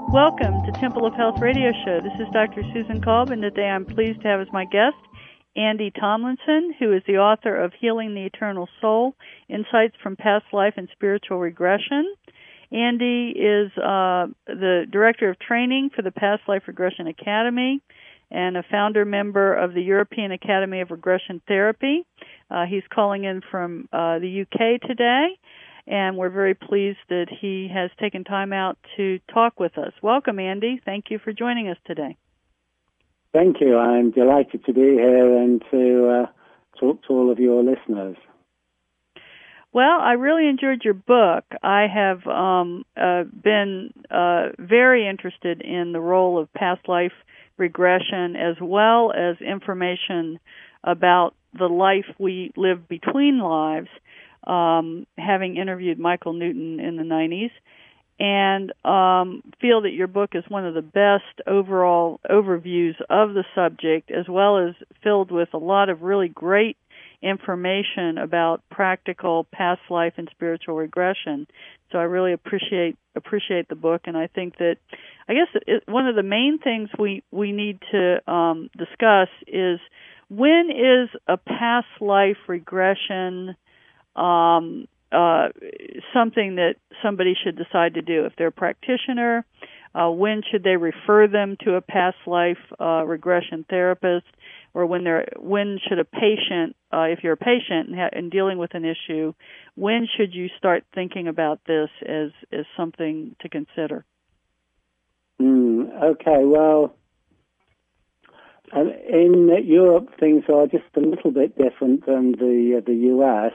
Welcome to Temple of Health Radio Show. This is Dr. Susan Kolb, and today I'm pleased to have as my guest Andy Tomlinson, who is the author of Healing the Eternal Soul, Insights from Past Life and Spiritual Regression. Andy is the Director of Training for the Past Life Regression Academy and a founder member of the European Academy of Regression Therapy. He's calling in from the UK today, and we're very pleased that he has taken time out to talk with us. Welcome, Andy. Thank you for joining us today. Thank you. I'm delighted to be here and to talk to all of your listeners. Well, I really enjoyed your book. I have been very interested in the role of past life regression as well as information about the life we live between lives, having interviewed Michael Newton in the 90s, and feel that your book is one of the best overall overviews of the subject, as well as filled with a lot of really great information about practical past life and spiritual regression. So I really appreciate the book, and I think that one of the main things we need to discuss is, when is a past life regression something that somebody should decide to do? If they're a practitioner, when should they refer them to a past life regression therapist? Or when should a patient, if you're a patient and dealing with an issue, when should you start thinking about this as something to consider? Okay, well, in Europe things are just a little bit different than the US.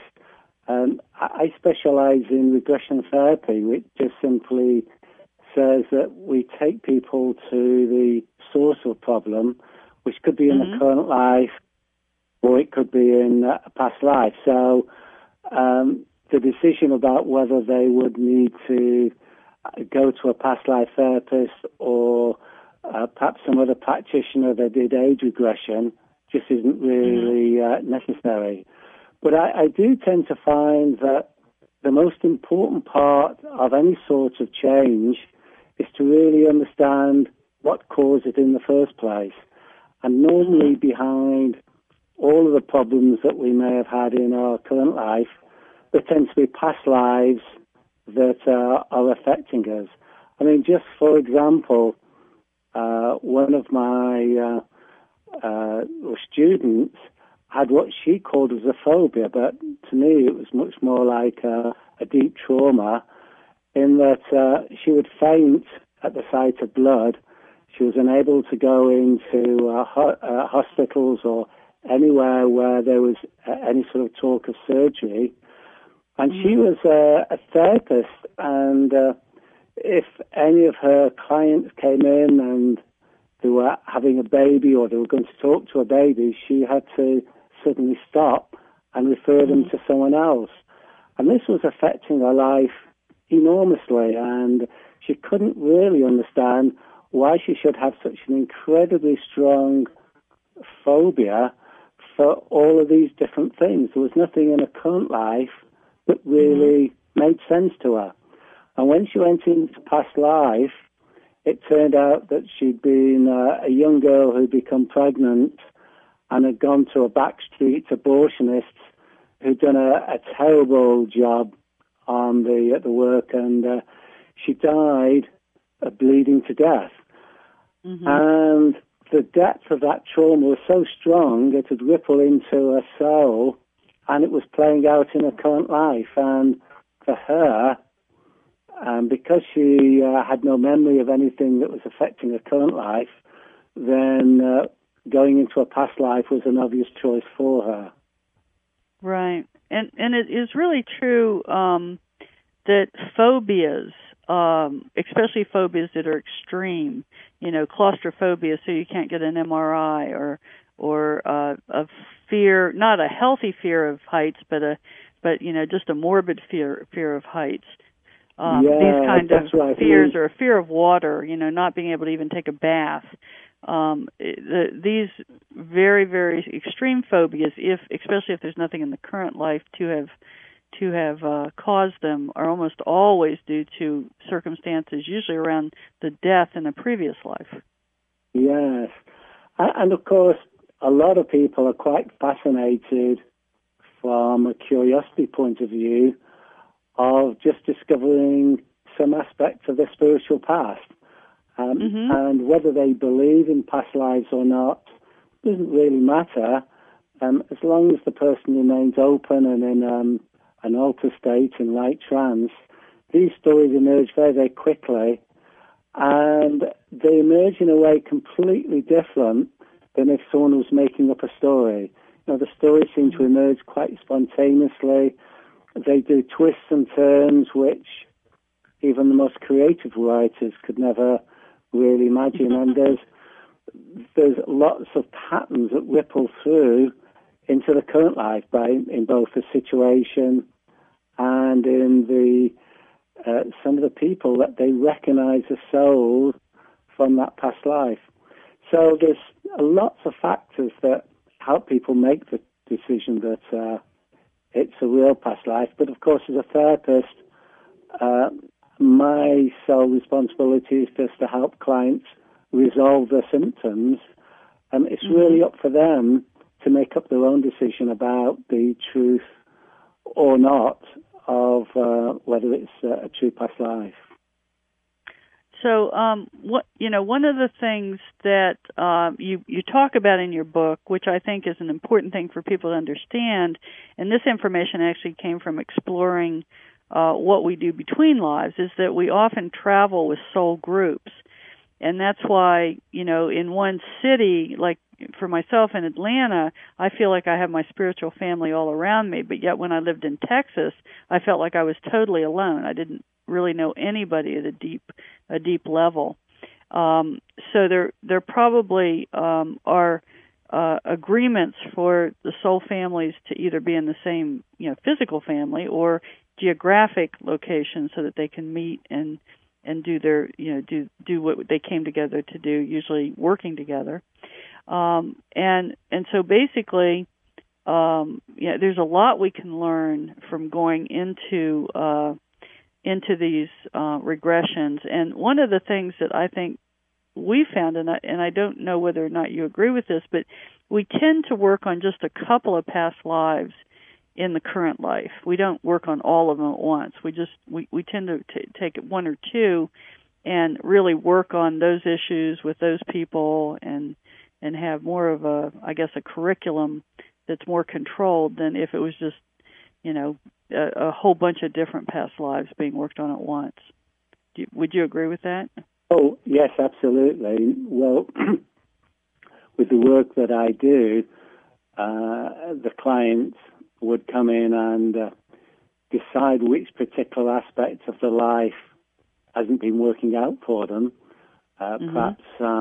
I specialize in regression therapy, which just simply says that we take people to the source of a problem, which could be in the current life, or it could be in a past life. So the decision about whether they would need to go to a past life therapist or perhaps some other practitioner that did age regression just isn't really necessary. But I do tend to find that the most important part of any sort of change is to really understand what caused it in the first place. And normally behind all of the problems that we may have had in our current life, there tends to be past lives that are affecting us. I mean, just for example, one of my students had what she called as a phobia, but to me it was much more like a deep trauma, in that she would faint at the sight of blood. She was unable to go into hospitals or anywhere where there was any sort of talk of surgery. And she was a therapist, and if any of her clients came in and they were having a baby or they were going to talk to a baby, she had to suddenly stop and refer them to someone else. And this was affecting her life enormously, and she couldn't really understand why she should have such an incredibly strong phobia for all of these different things. There was nothing in her current life that really made sense to her. And when she went into past life, it turned out that she'd been a young girl who'd become pregnant and had gone to a backstreet abortionist who'd done a terrible job on the work, and she died bleeding to death. And the depth of that trauma was so strong it had rippled into her soul, and it was playing out in her current life. And for her, because she had no memory of anything that was affecting her current life, then going into a past life was an obvious choice for her. Right. And it is really true that phobias, especially phobias that are extreme, claustrophobia, so you can't get an MRI, or a fear, not a healthy fear of heights, but just a morbid fear of heights. These kind of fears, or a fear of water, not being able to even take a bath. These very, very extreme phobias, especially if there's nothing in the current life to to have caused them are almost always due to circumstances, usually around the death in a previous life. Yes. And of course, a lot of people are quite fascinated from a curiosity point of view of just discovering some aspects of their spiritual past. And whether they believe in past lives or not doesn't really matter, as long as the person remains open and in an altered state, in light trance. These stories emerge very, very quickly, and they emerge in a way completely different than if someone was making up a story. The stories seem to emerge quite spontaneously. They do twists and turns which even the most creative writers could never really imagine. And there's lots of patterns that ripple through into the current life, in both the situation and in the some of the people that they recognize as souls from that past life. So there's lots of factors that help people make the decision that it's a real past life. But of course, as a therapist, my sole responsibility is just to help clients resolve their symptoms. It's really up for them to make up their own decision about the truth or not of whether it's a true past life. So, one of the things that you talk about in your book, which I think is an important thing for people to understand, and this information actually came from exploring what we do between lives, is that we often travel with soul groups. And that's why, in one city, like for myself in Atlanta, I feel like I have my spiritual family all around me, but yet when I lived in Texas, I felt like I was totally alone. I didn't really know anybody at a deep level. So there probably are agreements for the soul families to either be in the same physical family or geographic location so that they can meet and do their do what they came together to do, usually working together. And so basically there's a lot we can learn from going into these regressions. And one of the things that I think we found, and I don't know whether or not you agree with this, but we tend to work on just a couple of past lives in the current life. We don't work on all of them at once. We tend to take one or two and really work on those issues with those people and have more of a curriculum that's more controlled than if it was just, a whole bunch of different past lives being worked on at once. Would you agree with that? Oh, yes, absolutely. Well, with the work that I do, the clients would come in and decide which particular aspect of the life hasn't been working out for them. Perhaps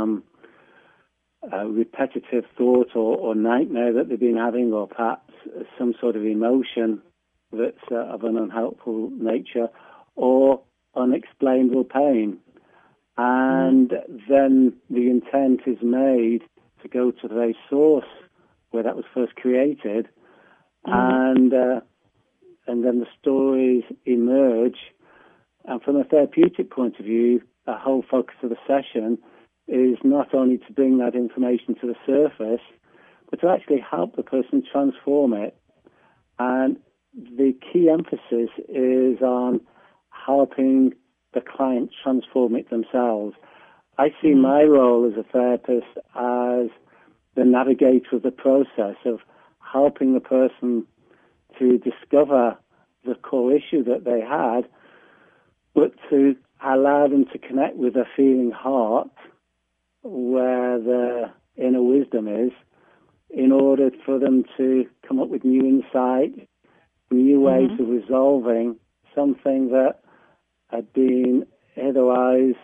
a repetitive thought or nightmare that they've been having, or perhaps some sort of emotion that's of an unhelpful nature, or unexplainable pain. And then the intent is made to go to the very source where that was first created, and then the stories emerge. And from a therapeutic point of view, the whole focus of the session is not only to bring that information to the surface, but to actually help the person transform it. And the key emphasis is on helping the client transform it themselves. I see my role as a therapist as the navigator of the process of helping the person to discover the core issue that they had, but to allow them to connect with their feeling heart, where their inner wisdom is, in order for them to come up with new insight, new ways of resolving something that had been otherwise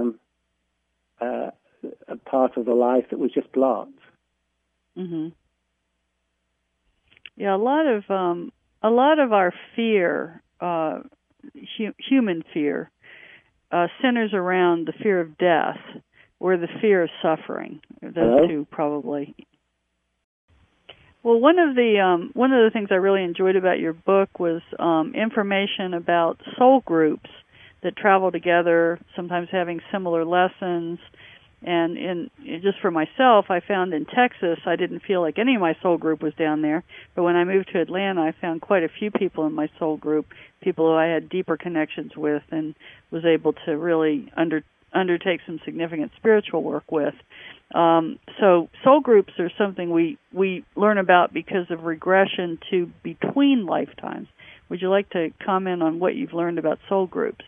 a part of the life that was just blocked. Yeah, a lot of our fear, human fear, centers around the fear of death or the fear of suffering. Those two probably. Well, one of the things I really enjoyed about your book was information about soul groups that travel together, sometimes having similar lessons. And just for myself, I found in Texas, I didn't feel like any of my soul group was down there. But when I moved to Atlanta, I found quite a few people in my soul group, people who I had deeper connections with, and was able to really undertake some significant spiritual work with. So soul groups are something we learn about because of regression to between lifetimes. Would you like to comment on what you've learned about soul groups?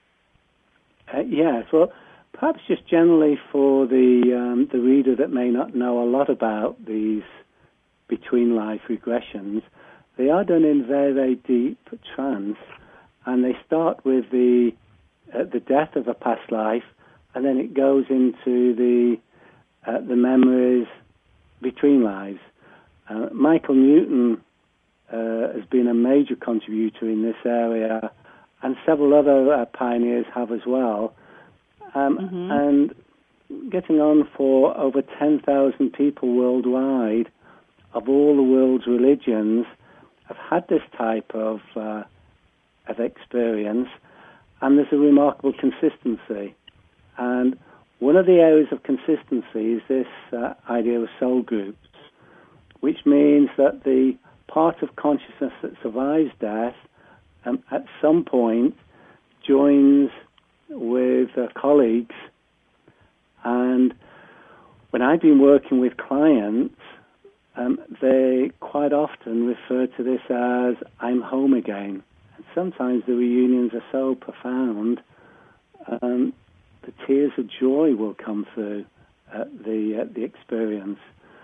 Yes. Well, perhaps just generally for the reader that may not know a lot about these between life regressions, they are done in very, very deep trance, and they start with the death of a past life, and then it goes into the memories between lives. Michael Newton has been a major contributor in this area, and several other pioneers have as well. And getting on for over 10,000 people worldwide of all the world's religions have had this type of experience, and there's a remarkable consistency. And one of the areas of consistency is this idea of soul groups, which means that the part of consciousness that survives death at some point joins with colleagues. And when I've been working with clients, they quite often refer to this as "I'm home again." And sometimes the reunions are so profound, the tears of joy will come through the experience.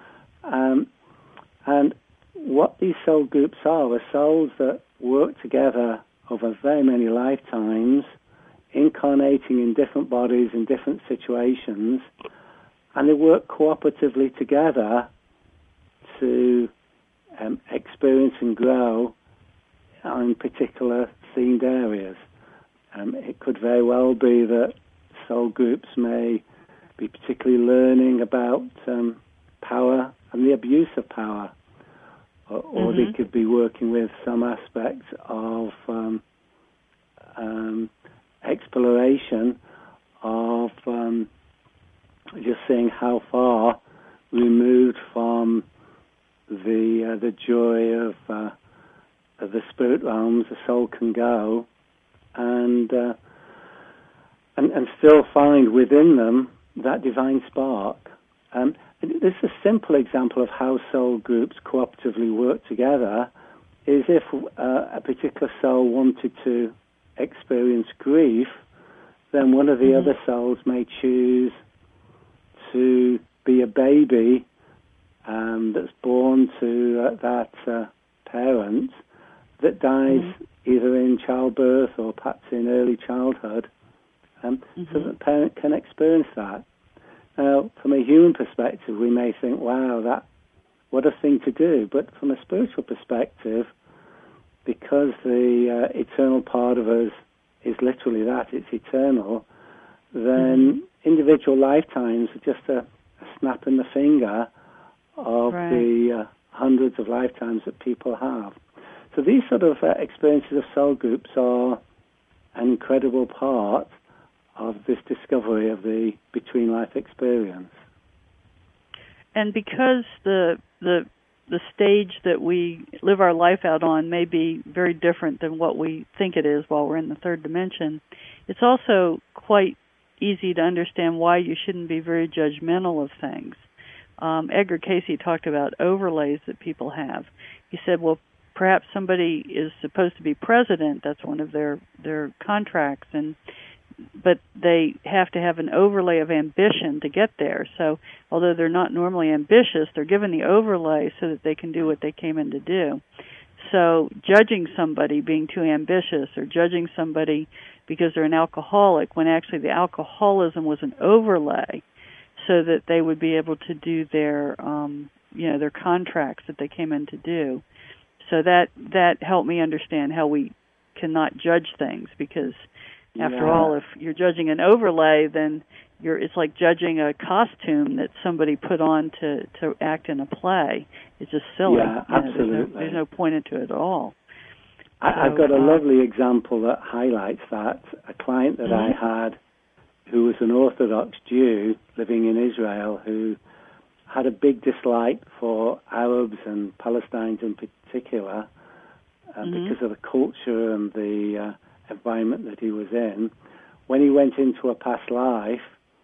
And what these soul groups are souls that work together over very many lifetimes, incarnating in different bodies in different situations, and they work cooperatively together to experience and grow in particular themed areas. It could very well be that soul groups may be particularly learning about power and the abuse of power, or they could be working with some aspects of exploration of just seeing how far removed from the joy of the spirit realms a soul can go, and still find within them that divine spark. This is a simple example of how soul groups cooperatively work together. Is if a particular soul wanted to experience grief, then one of the other souls may choose to be a baby that's born to that parent that dies either in childbirth or perhaps in early childhood, so that the parent can experience that. Now, from a human perspective, we may think, wow, what a thing to do. But from a spiritual perspective, because the eternal part of us is literally that, it's eternal, then individual lifetimes are just a snap in the finger of the hundreds of lifetimes that people have. So these sort of experiences of soul groups are an incredible part of this discovery of the between life experience. And because the stage that we live our life out on may be very different than what we think it is while we're in the third dimension, it's also quite easy to understand why you shouldn't be very judgmental of things. Edgar Cayce talked about overlays that people have. He said, well, perhaps somebody is supposed to be president, that's one of their contracts, but they have to have an overlay of ambition to get there. So although they're not normally ambitious, they're given the overlay so that they can do what they came in to do. So judging somebody being too ambitious or judging somebody because they're an alcoholic when actually the alcoholism was an overlay so that they would be able to do their contracts that they came in to do. So that helped me understand how we cannot judge things, because after all, if you're judging an overlay, then it's like judging a costume that somebody put on to act in a play. It's just silly. Yeah, absolutely. There's no point into it at all. I've got a lovely example that highlights that. A client that I had who was an Orthodox Jew living in Israel who had a big dislike for Arabs and Palestinians in particular because of the culture and the environment that he was in. When he went into a past life,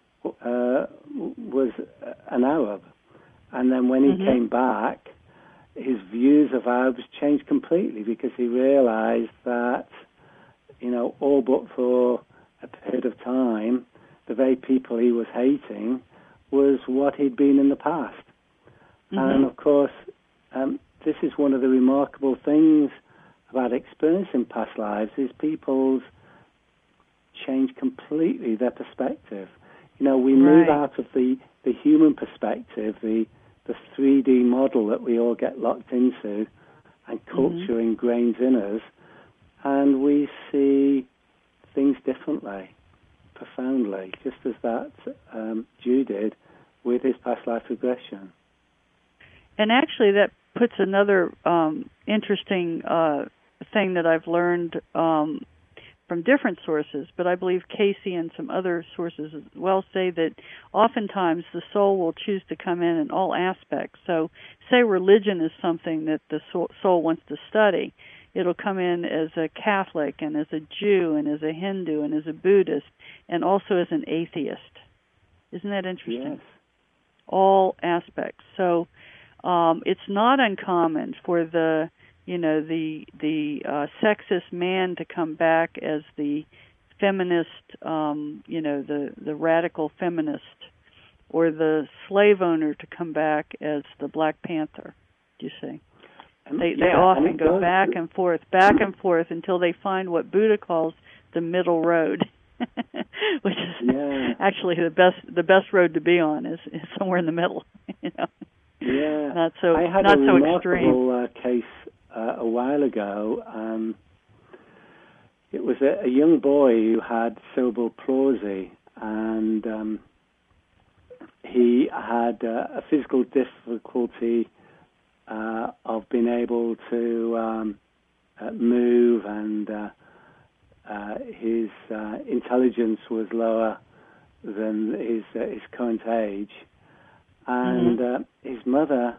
was an Arab. And then when he came back, his views of Arabs changed completely because he realized that, all but for a period of time, the very people he was hating was what he'd been in the past. And of course, this is one of the remarkable things about experiencing past lives is people's change completely their perspective. We move out of the human perspective, the 3D model that we all get locked into and culture ingrains in us, and we see things differently, profoundly, just as that Jew did with his past life regression. And actually that puts another interesting thing that I've learned from different sources, but I believe Casey and some other sources as well say that oftentimes the soul will choose to come in all aspects. So say religion is something that the soul wants to study. It'll come in as a Catholic and as a Jew and as a Hindu and as a Buddhist and also as an atheist. Isn't that interesting? Yes. All aspects. So it's not uncommon for the sexist man to come back as the feminist, the radical feminist, or the slave owner to come back as the Black Panther. Do you see? They often go back and forth until they find what Buddha calls the middle road, which is actually the best road to be on is somewhere in the middle. Yeah, not so I had not a so remarkable extreme. case a while ago. It was a young boy who had cerebral palsy, and he had a physical difficulty of being able to move, and his intelligence was lower than his current age. And his mother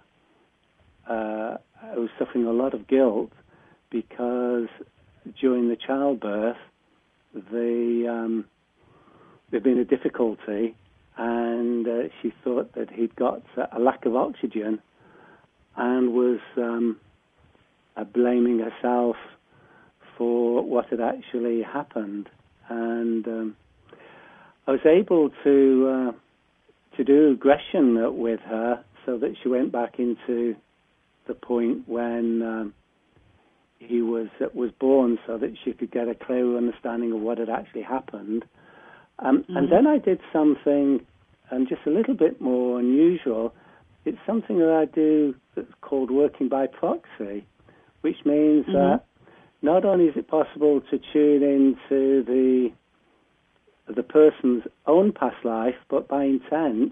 was suffering a lot of guilt because during the childbirth there'd been a difficulty, and she thought that he'd got a lack of oxygen and was blaming herself for what had actually happened. And I was able to do regression with her so that she went back into the point when he was born, so that she could get a clearer understanding of what had actually happened. And then I did something just a little bit more unusual. It's something that I do that's called working by proxy, which means that not only is it possible to tune into the person's own past life, but by intent,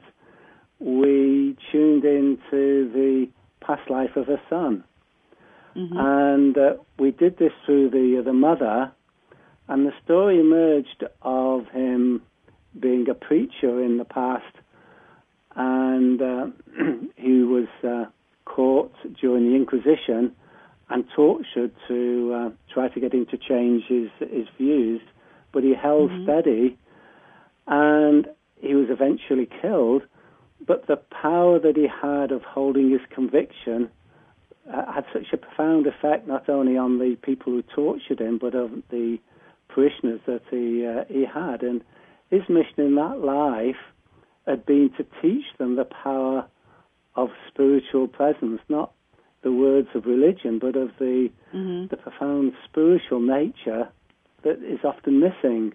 we tuned into the past life of her son. And we did this through the mother, and the story emerged of him being a preacher in the past, and he was caught during the Inquisition and tortured to try to get him to change his views, but he held steady, and he was eventually killed. But the power that he had of holding his conviction had such a profound effect, not only on the people who tortured him, but of the parishioners that he had. And his mission in that life had been to teach them the power of spiritual presence, not the words of religion, but of the profound spiritual nature that is often missing.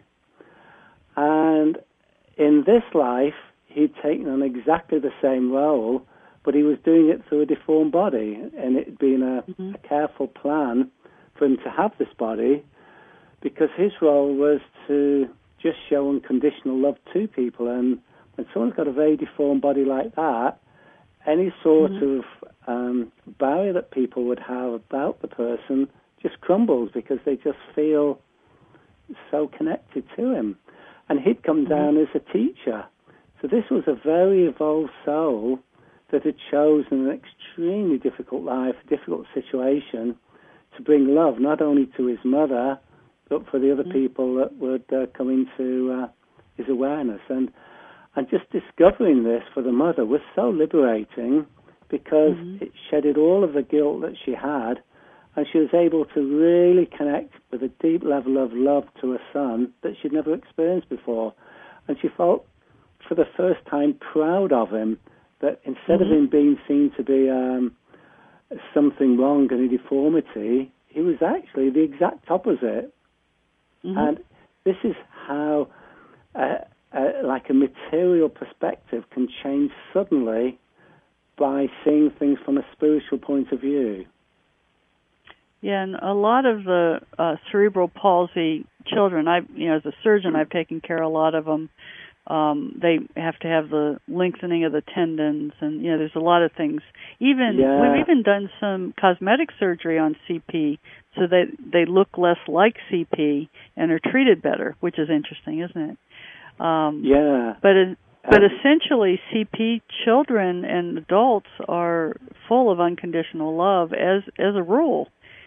And in this life, he'd taken on exactly the same role, but he was doing it through a deformed body, and it had been a careful plan for him to have this body, because his role was to just show unconditional love to people. And when someone's got a very deformed body like that, any sort of barrier that people would have about the person just crumbles because they just feel so connected to him. And he'd come down as a teacher. So this was a very evolved soul that had chosen an extremely difficult life, a difficult situation, to bring love not only to his mother, but for the other people that would come into his awareness. And just discovering this for the mother was so liberating because it shedded all of the guilt that she had, and she was able to really connect with a deep level of love to her son that she'd never experienced before. And she felt, for the first time, proud of him, that instead of him being seen to be something wrong and a deformity, he was actually the exact opposite. And this is how, like a material perspective can change suddenly by seeing things from a spiritual point of view. Yeah, and a lot of the cerebral palsy children, as a surgeon, I've taken care of a lot of them. They have to have the lengthening of the tendons, and there's a lot of things. We've even done some cosmetic surgery on CP so that they look less like CP and are treated better, which is interesting, isn't it? But essentially, CP children and adults are full of unconditional love as a rule.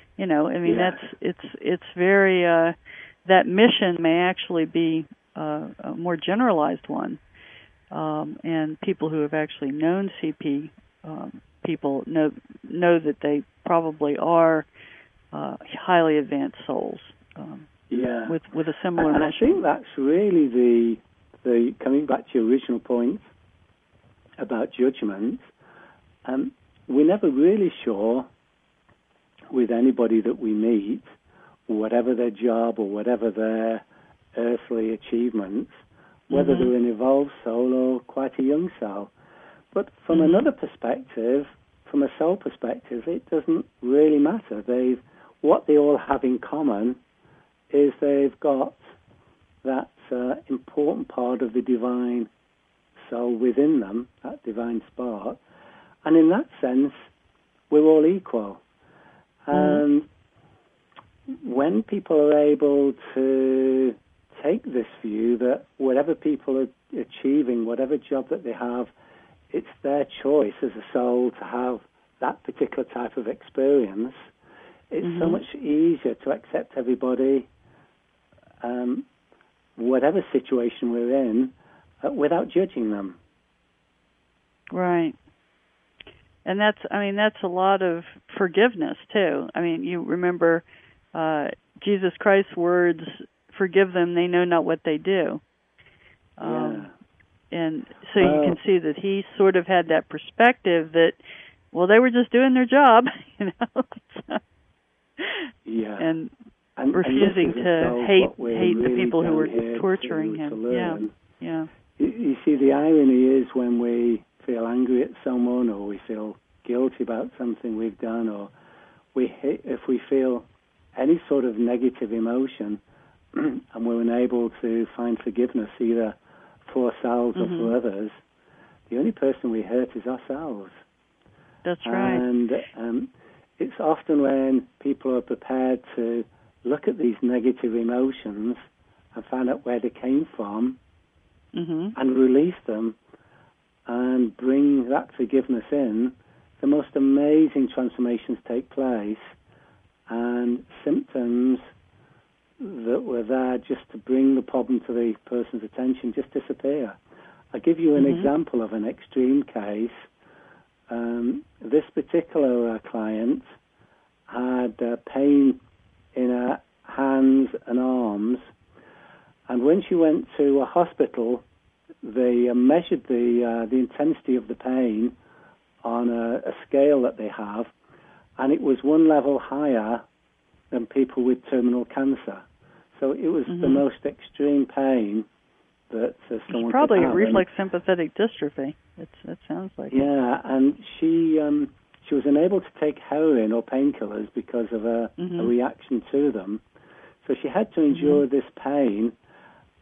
It's very that mission may actually be a more generalized one, and people who have actually known CP people know that they probably are highly advanced souls with a similar mission. I think that's really the coming back to your original point about judgment. We're never really sure with anybody that we meet, whatever their job or whatever their earthly achievements, whether they're an evolved soul or quite a young soul. But from another perspective, from a soul perspective, it doesn't really matter. What they all have in common is they've got that important part of the divine soul within them, that divine spark. And in that sense, we're all equal. And when people are able to take this view that whatever people are achieving, whatever job that they have, it's their choice as a soul to have that particular type of experience, it's so much easier to accept everybody, whatever situation we're in, without judging them. Right. And that's a lot of forgiveness too. You remember Jesus Christ's words, "Forgive them; they know not what they do." And so you can see that he sort of had that perspective that, well, they were just doing their job, and refusing to hate the people who were torturing him. You see, the irony is when we feel angry at someone, or we feel guilty about something we've done, or if we feel any sort of negative emotion, and we're unable to find forgiveness either for ourselves or for others, the only person we hurt is ourselves. That's right. And it's often when people are prepared to look at these negative emotions and find out where they came from and release them and bring that forgiveness in, the most amazing transformations take place, and symptoms that were there just to bring the problem to the person's attention just disappear. I'll give you an example of an extreme case. This particular client had pain in her hands and arms, and when she went to a hospital, they measured the intensity of the pain on a scale that they have, and it was one level higher than people with terminal cancer. So it was the most extreme pain that someone it's probably could have. Reflex sympathetic dystrophy. It sounds like. Yeah, and she was unable to take heroin or painkillers because of a reaction to them. So she had to endure this pain,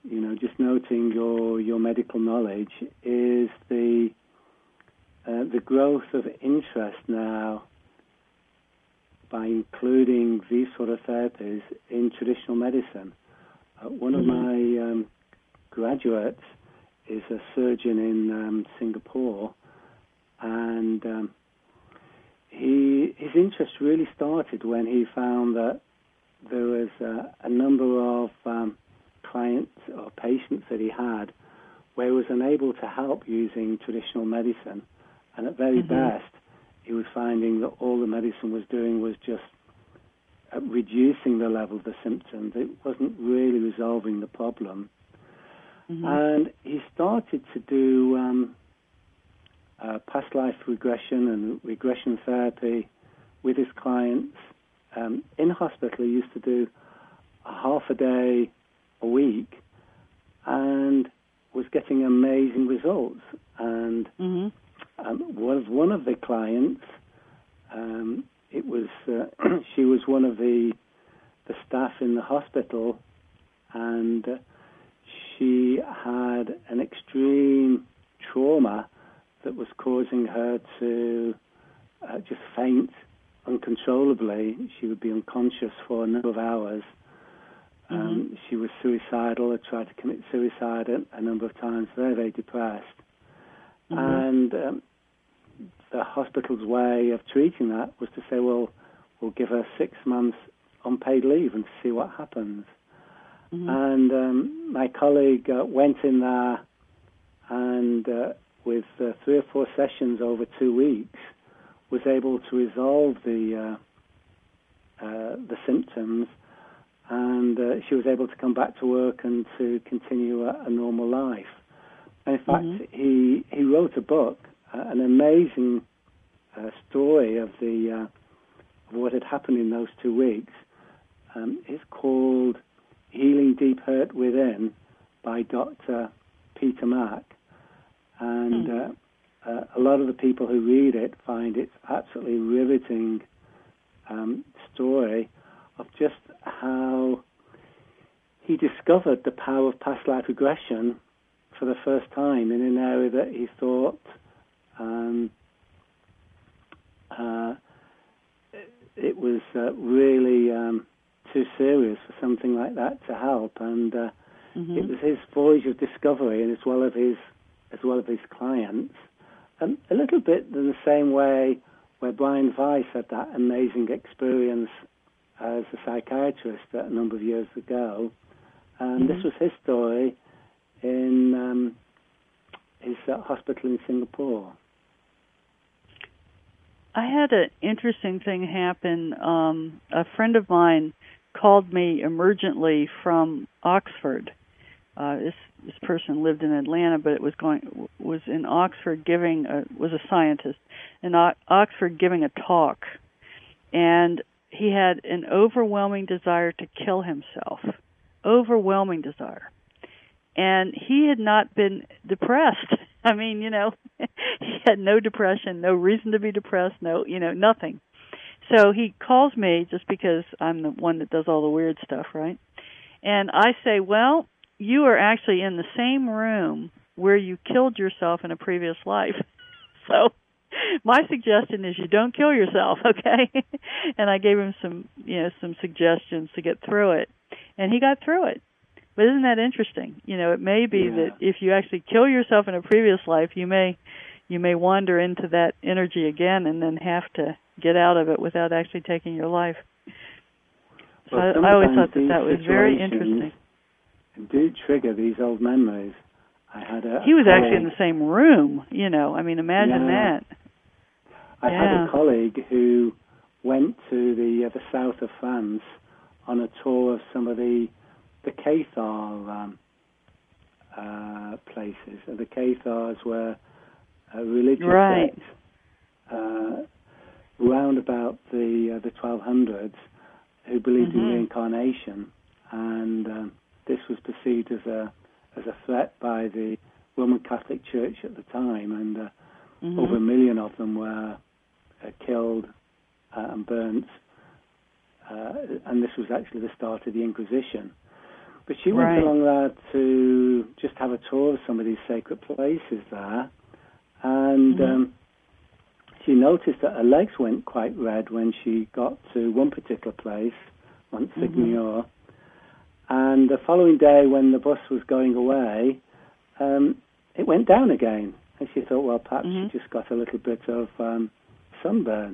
just noting your medical knowledge, is the growth of interest now by including these sort of therapies in traditional medicine. One of my graduates is a surgeon in Singapore, and his interest really started when he found that there was a number of clients or patients that he had where he was unable to help using traditional medicine, and at very best he was finding that all the medicine was doing was just reducing the level of the symptoms. It wasn't really resolving the problem. And he started to do past life regression and regression therapy with his clients. In hospital, he used to do a half a day a week and was getting amazing results. And one of the clients, it was she was one of the staff in the hospital, and she had an extreme trauma that was causing her to just faint uncontrollably. She would be unconscious for a number of hours. She was suicidal, had tried to commit suicide a number of times, very, very depressed. And the hospital's way of treating that was to say, well, we'll give her 6 months unpaid leave and see what happens. And my colleague went in there and with 3 or 4 sessions over 2 weeks was able to resolve the symptoms, and she was able to come back to work and to continue a normal life. And in fact, he wrote a book, an amazing story of what had happened in those 2 weeks. It's called Healing Deep Hurt Within by Dr. Peter Mack. And a lot of the people who read it find it absolutely riveting story of just how he discovered the power of past life regression for the first time in an area that he thought it was really too serious for something like that to help. And it was his voyage of discovery, and as well of his clients. A little bit in the same way where Brian Weiss had that amazing experience as a psychiatrist a number of years ago. And this was his story in his hospital in Singapore. I had an interesting thing happen. A friend of mine called me emergently from Oxford. This person lived in Atlanta, but was in Oxford was a scientist in Oxford giving a talk, and he had an overwhelming desire to kill himself, overwhelming desire, and he had not been depressed. I mean, he had no depression, no reason to be depressed, nothing. So he calls me just because I'm the one that does all the weird stuff, right? And I say, well, you are actually in the same room where you killed yourself in a previous life. So my suggestion is you don't kill yourself, okay? And I gave him some suggestions to get through it. And he got through it. But isn't that interesting? It may be that if you actually kill yourself in a previous life, you may wander into that energy again and then have to get out of it without actually taking your life. So I always thought that was very interesting. Do trigger these old memories. He was actually in the same room, imagine that. I had a colleague who went to the south of France on a tour of some of the Cathars places. And the Cathars were a religious sect round about the 1200s who believed in reincarnation, and this was perceived as a threat by the Roman Catholic Church at the time, and over 1 million of them were killed and burnt, and this was actually the start of the Inquisition. But she went along there to just have a tour of some of these sacred places there, and she noticed that her legs went quite red when she got to one particular place, Monsignor. And the following day, when the bus was going away, it went down again. And she thought, well, perhaps she just got a little bit of sunburn.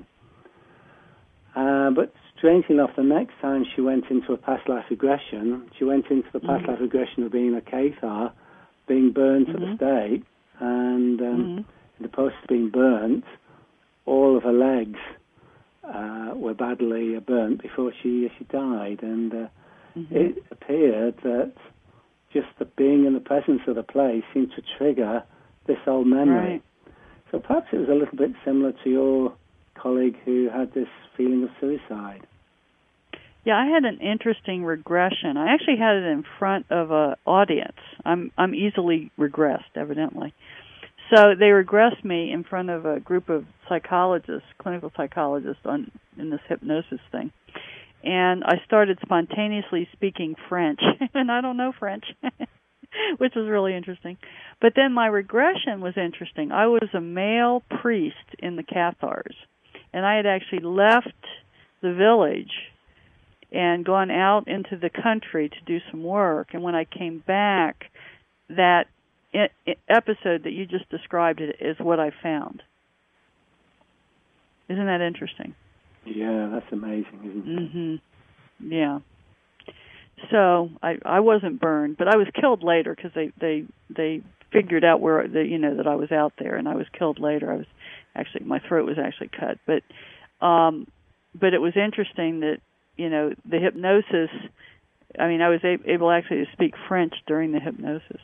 But strangely enough, the next time she went into a past life regression, she went into the past life regression of being a Cathar, being burnt at the stake, and in the process of being burnt, all of her legs were badly burnt before she died. And it appeared that just the being in the presence of the place seemed to trigger this old memory. Right. So perhaps it was a little bit similar to your colleague who had this feeling of suicide. Yeah, I had an interesting regression. I actually had it in front of an audience. I'm easily regressed, evidently. So they regressed me in front of a group of psychologists, clinical psychologists, in this hypnosis thing. And I started spontaneously speaking French, and I don't know French, which was really interesting. But then my regression was interesting. I was a male priest in the Cathars, and I had actually left the village and gone out into the country to do some work. And when I came back, that episode that you just described is what I found. Isn't that interesting? Yeah, that's amazing, isn't it? Yeah. So I wasn't burned, but I was killed later because they figured out where that I was out there, and I was killed later. I was actually, my throat was actually cut, but it was interesting that the hypnosis. I mean, I was able actually to speak French during the hypnosis.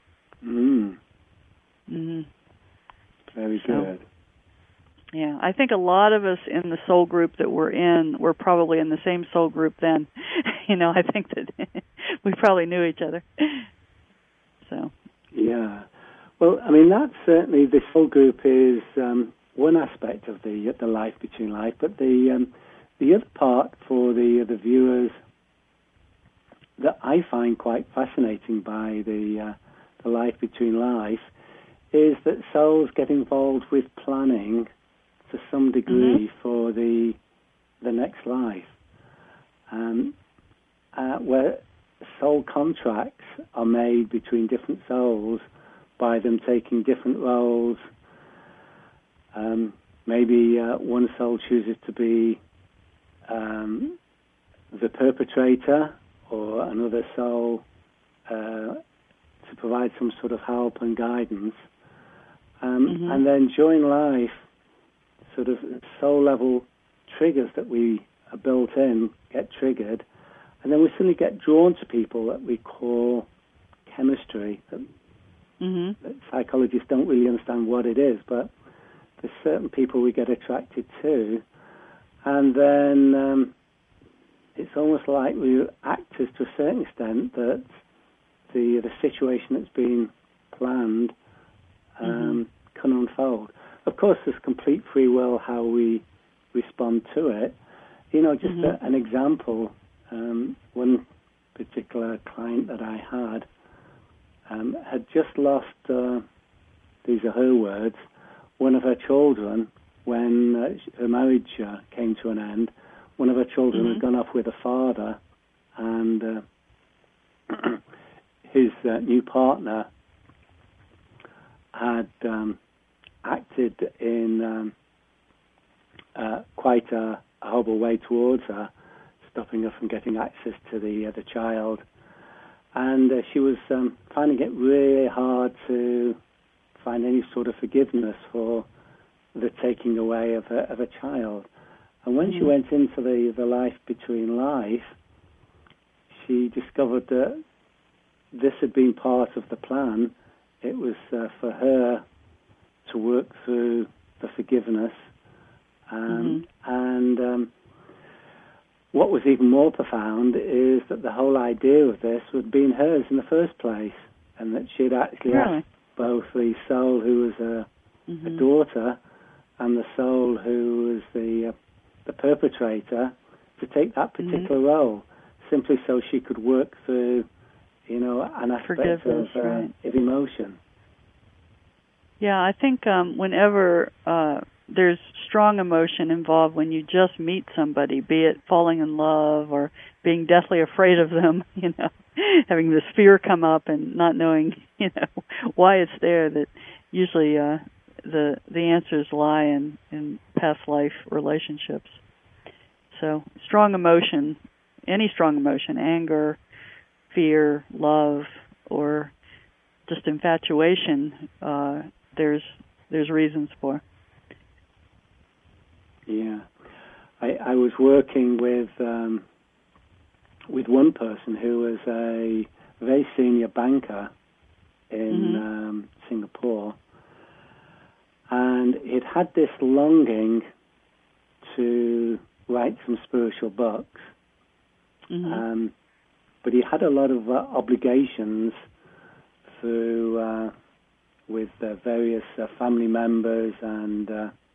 Very good. Yeah, I think a lot of us in the soul group that we're in, we're probably in the same soul group then. I think that we probably knew each other. So. Yeah. Well, I mean, that's certainly, the soul group is one aspect of the life between life, but the other part for the viewers that I find quite fascinating by the life between life is that souls get involved with planning to some degree for the next life, where soul contracts are made between different souls by them taking different roles. Maybe one soul chooses to be the perpetrator, or another soul to provide some sort of help and guidance. And then during life, sort of soul-level triggers that we are built in get triggered, and then we suddenly get drawn to people that we call chemistry. That psychologists don't really understand what it is, but there's certain people we get attracted to, and then it's almost like we act as, to a certain extent, that the situation that's been planned can unfold. Of course, there's complete free will how we respond to it. Just an example, one particular client that I had just lost, these are her words, one of her children when her marriage came to an end. One of her children had gone off with a father, and his new partner had acted in quite a horrible way towards her, stopping her from getting access to the child. And she was finding it really hard to find any sort of forgiveness for the taking away of a child. And when she went into the life between life, she discovered that this had been part of the plan. It was for her to work through the forgiveness. And what was even more profound is that the whole idea of this had been hers in the first place, and that she had actually asked both the soul who was a daughter and the soul who was the perpetrator to take that particular role, simply so she could work through an aspect Forgiveness, of emotion. Yeah, I think whenever there's strong emotion involved when you just meet somebody, be it falling in love or being deathly afraid of them, having this fear come up and not knowing, why it's there, that usually the answers lie in past life relationships. So strong emotion, any strong emotion, anger, fear, love, or just infatuation, there's reasons for. Yeah, I was working with one person who was a very senior banker in Singapore, and he'd had this longing to write some spiritual books, but he had a lot of obligations through with various family members and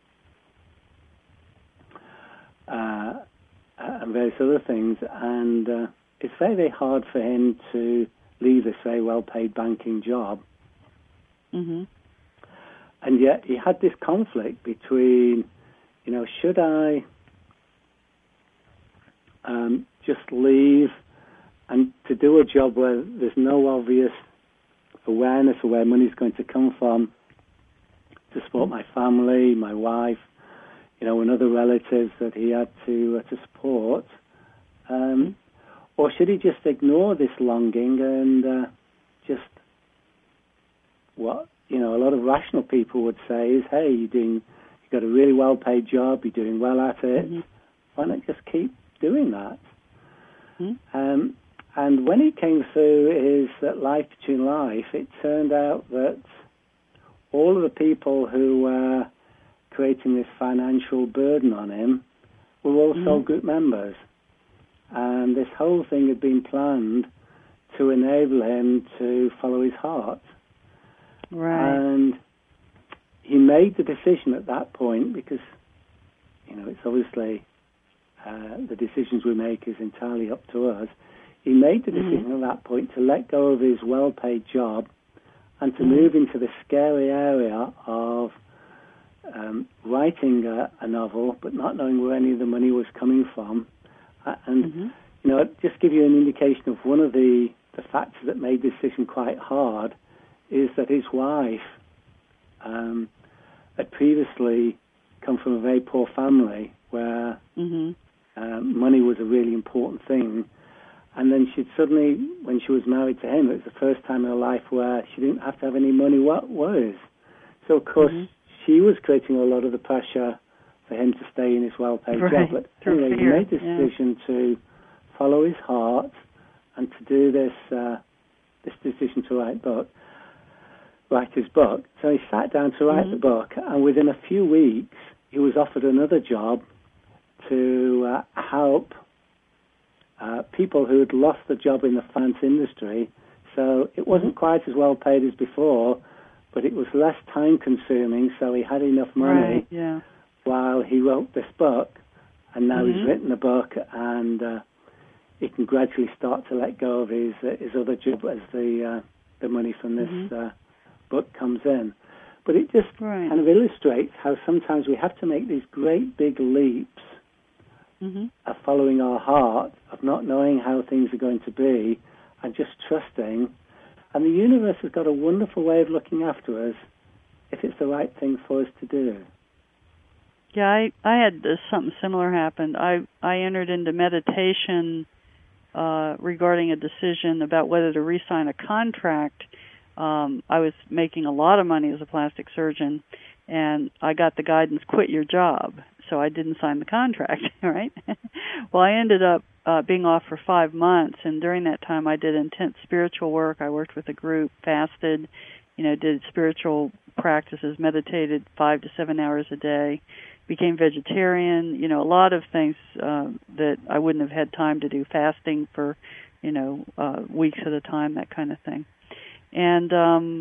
various other things, and it's very, very hard for him to leave this very well-paid banking job. And yet he had this conflict between, should I just leave and to do a job where there's no obvious awareness of where money's going to come from to support my family, my wife, and other relatives that he had to support, or should he just ignore this longing and just what a lot of rational people would say is, hey, you've got a really well-paid job, you're doing well at it, why not just keep doing that? And when he came through his life between life, it turned out that all of the people who were creating this financial burden on him were all soul group members. And this whole thing had been planned to enable him to follow his heart. Right. And he made the decision at that point, because, it's obviously the decisions we make is entirely up to us. He made the decision at that point to let go of his well-paid job and to move into the scary area of writing a novel, but not knowing where any of the money was coming from. And, just give you an indication of one of the factors that made this decision quite hard is that his wife had previously come from a very poor family where money was a really important thing. And then she'd suddenly, when she was married to him, it was the first time in her life where she didn't have to have any money worries. So, of course, she was creating a lot of the pressure for him to stay in his well-paid job. But anyway, he made this decision to follow his heart and to do this decision to write his book. So he sat down to write the book, and within a few weeks, he was offered another job to help people who had lost the job in the finance industry. So it wasn't quite as well paid as before, but it was less time consuming, so he had enough money while he wrote this book. And now he's written a book, and he can gradually start to let go of his other job as the money from this book comes in. But it just kind of illustrates how sometimes we have to make these great big leaps of following our heart, of not knowing how things are going to be, and just trusting. And the universe has got a wonderful way of looking after us if it's the right thing for us to do. Yeah, I had something similar happen. I entered into meditation regarding a decision about whether to re-sign a contract. I was making a lot of money as a plastic surgeon, and I got the guidance, quit your job. So I didn't sign the contract, right? Well, I ended up being off for 5 months, and during that time I did intense spiritual work. I worked with a group, fasted, did spiritual practices, meditated 5 to 7 hours a day, became vegetarian, a lot of things that I wouldn't have had time to do, fasting for, weeks at a time, that kind of thing. And,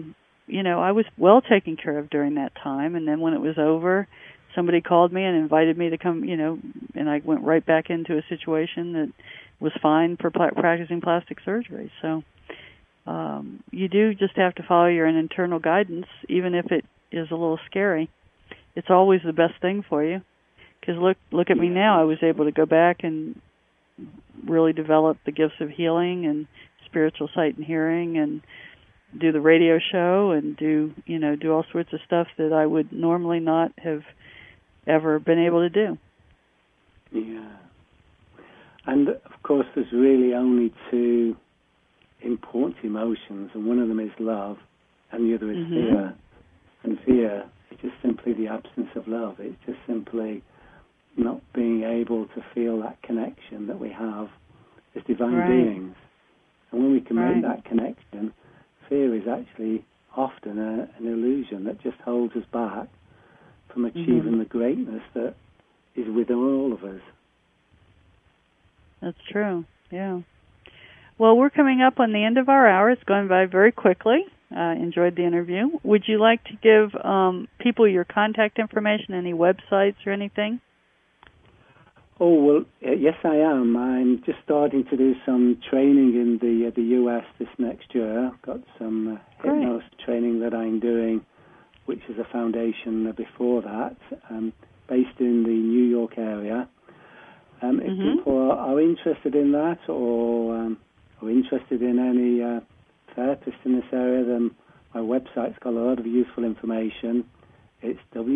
I was well taken care of during that time, and then when it was over, somebody called me and invited me to come, and I went right back into a situation that was fine for practicing plastic surgery. So, you do just have to follow your internal guidance, even if it is a little scary. It's always the best thing for you. Because look at me now. I was able to go back and really develop the gifts of healing and spiritual sight and hearing, and do the radio show, and do all sorts of stuff that I would normally not have ever been able to do. Yeah. And of course, there's really only two important emotions, and one of them is love, and the other is fear. And fear is just simply the absence of love. It's just simply not being able to feel that connection that we have as divine beings. And when we can make that connection, fear is actually often an illusion that just holds us back from achieving the greatness that is within all of us. That's true, yeah. Well, we're coming up on the end of our hour. It's going by very quickly. Enjoyed the interview. Would you like to give people your contact information, any websites or anything? Oh, well, yes, I am. I'm just starting to do some training in the U.S. this next year. I've got some hypnosis training that I'm doing, which is a foundation before that, based in the New York area. If people are interested in that, or are interested in any therapist in this area, then my website's got a lot of useful information. It's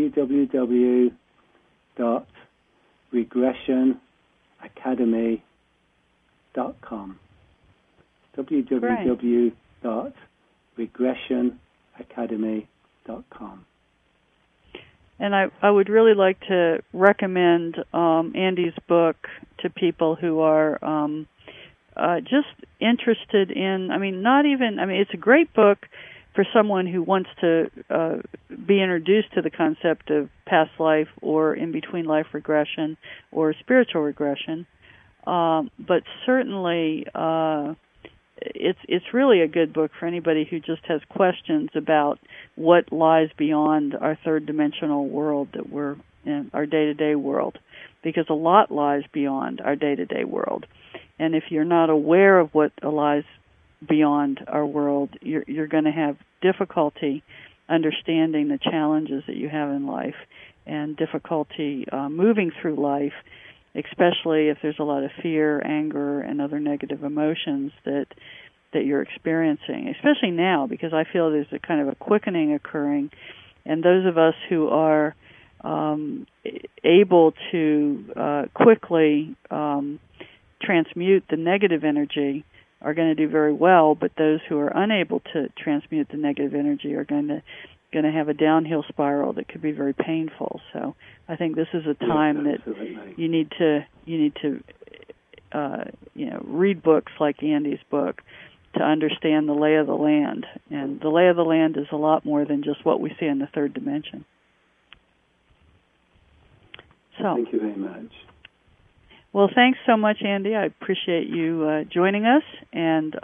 www.regressionacademy.com. www.regressionacademy.com. And I would really like to recommend Andy's book to people who are just interested in, it's a great book for someone who wants to be introduced to the concept of past life or in-between life regression or spiritual regression. But certainly it's really a good book for anybody who just has questions about what lies beyond our third-dimensional world that we're in, our day-to-day world, because a lot lies beyond our day-to-day world. And if you're not aware of what lies beyond our world, you're going to have difficulty understanding the challenges that you have in life, and difficulty moving through life, especially if there's a lot of fear, anger, and other negative emotions that you're experiencing, especially now, because I feel there's a kind of a quickening occurring. And those of us who are able to quickly transmute the negative energy are going to do very well, but those who are unable to transmute the negative energy are going to have a downhill spiral that could be very painful. So I think this is a time that you need to read books like Andy's book to understand the lay of the land. And the lay of the land is a lot more than just what we see in the third dimension. So thank you very much. Well, thanks so much, Andy. I appreciate you joining us, and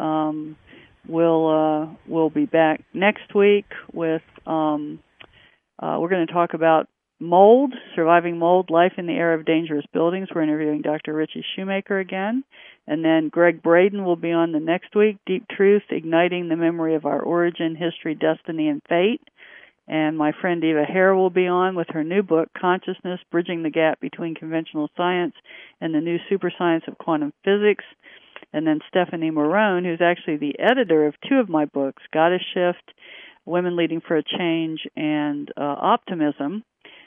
we'll be back next week with we're going to talk about mold, surviving mold, life in the air of dangerous buildings. We're interviewing Dr. Richie Shoemaker again, and then Greg Braden will be on the next week. Deep Truth, igniting the memory of our origin, history, destiny, and fate. And my friend Eva Hare will be on with her new book, Consciousness, Bridging the Gap Between Conventional Science and the New Super Science of Quantum Physics. And then Stephanie Marone, who's actually the editor of two of my books, Goddess Shift, Women Leading for a Change, and Optimism.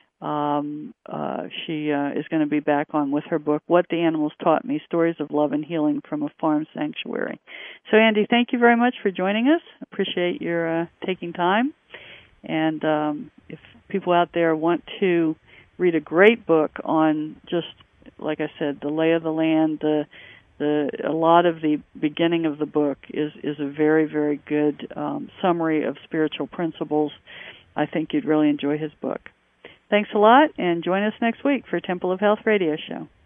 She is going to be back on with her book, What the Animals Taught Me, Stories of Love and Healing from a Farm Sanctuary. So, Andy, thank you very much for joining us. Appreciate your taking time. And if people out there want to read a great book on just, like I said, the lay of the land, a lot of the beginning of the book is a very, very good summary of spiritual principles. I think you'd really enjoy his book. Thanks a lot, and join us next week for Temple of Health Radio Show.